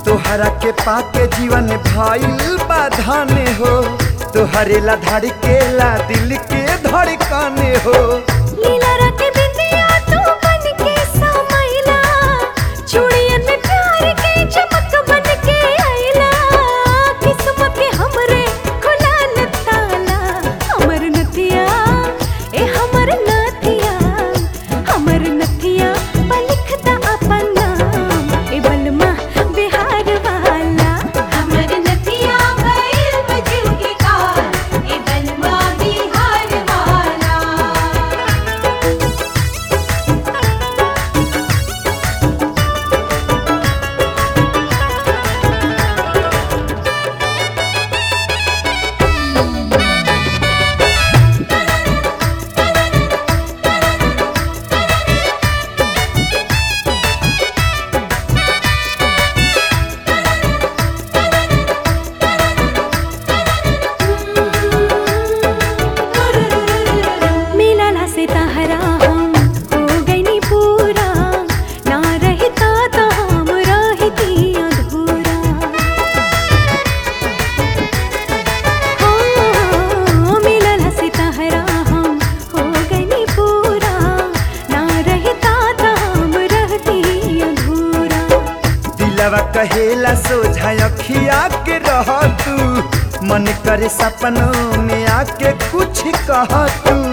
तोहरा के पाके जीवन भाईल बाधाने हो, तोहरे ला धड़केला दिल के धड़काने हो। लीला रखे बिंदिया तू बन के समाइला, चूड़ियन में प्यार के चमक बन के आइला। किस्मत के हमरे खुला न ताला, हमर नथिया ए हमर नथिया, हमर नथिया पर लिखता अपन नाम ए बलमा बिहार वाला। हमर नथिया भइल बजू के काल, ए बलमा बिहार वाला। मिलला से तहरा हम हो गइनी पूरा, ना रहता तो हम रहती अधूरा। हो मिलला से तहरा हम हो गइनी पूरा, ना रहता तो हम रहती अधूरा। दिलवा कहेला सोझा अखिया के रह तू, मन करे सपनों में आके कुछ कह तू।